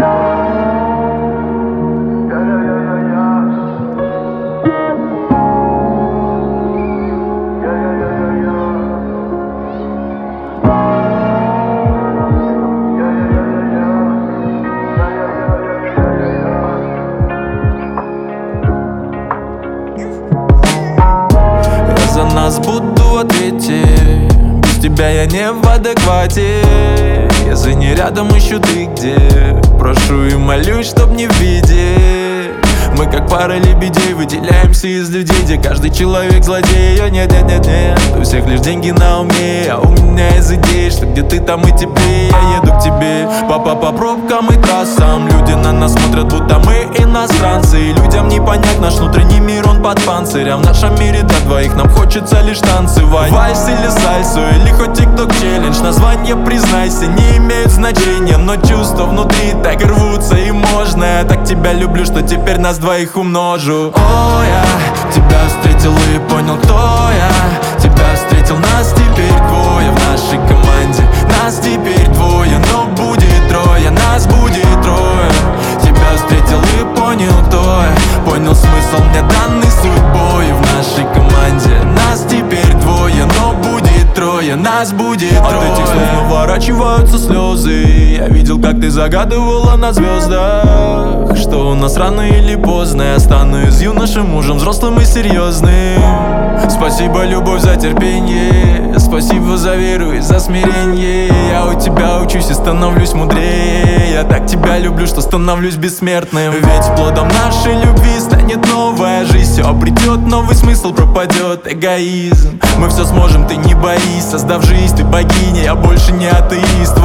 За нас буду ответить. Без тебя я не в адеквате. Если не рядом, ищу ты где. Прошу и молюсь, чтоб не в беде. Мы как пара лебедей выделяемся из людей, где каждый человек злодей. Нет, у всех лишь деньги на уме, а у меня из идей, что где ты, там и теплее. Я еду к тебе по пробкам и трассам. Люди на нас смотрят, будто мы иностранцы. И людям не понять наш внутренний мир, он под панцирем. В нашем мире для двоих нам хочется лишь танцевать. Вальс или сальсу, или хоть тикток челлендж. Название, признайся, не имеет значения, но чувства внутри так рвутся, и можно. Я так тебя люблю, что теперь нас двоих умножу. О, я тебя встретил и понял, кто я. Тебя встретил, нас теперь двое в нашей команде. Нас теперь двое, но будет трое. Нас будет трое. Тебя встретил и понял, кто я. Понял смысл мне данный судьбой в нашей команде. Нас теперь двое, но будет трое. Нас будет трое. От этих слов наворачиваются слезы. Я видел, как ты загадывала на звездах, что у нас рано или поздно я стану из юноши мужем взрослым и серьезным. Спасибо, любовь, за терпение. Спасибо за веру и за смирение. Я у тебя учусь и становлюсь мудрее. Я так тебя люблю, что становлюсь бессмертным. Ведь плодом нашей любви станет новая жизнь. Все обретет новый смысл, пропадет эгоизм. Мы все сможем, ты не боись. Создав жизнь, ты богиня, я больше не атеист.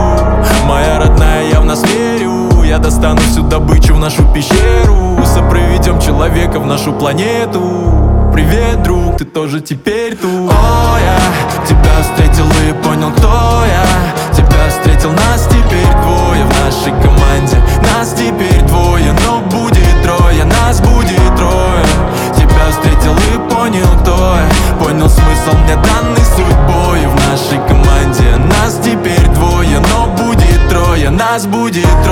Моя родная, я в нас верю. Я достану всю добычу в нашу пещеру. Сопроведем человека в нашу планету. Привет, друг, ты тоже теперь тут. О, я тебя встретил и понял, кто я. Тебя встретил, нас теперь двое в нашей команде. Нас теперь двое, но будет трое. Нас будет трое. Тебя встретил и понял, кто я. Понял смысл мне данный судьбой в нашей команде. Нас теперь двое, но будет трое. Нас будет трое.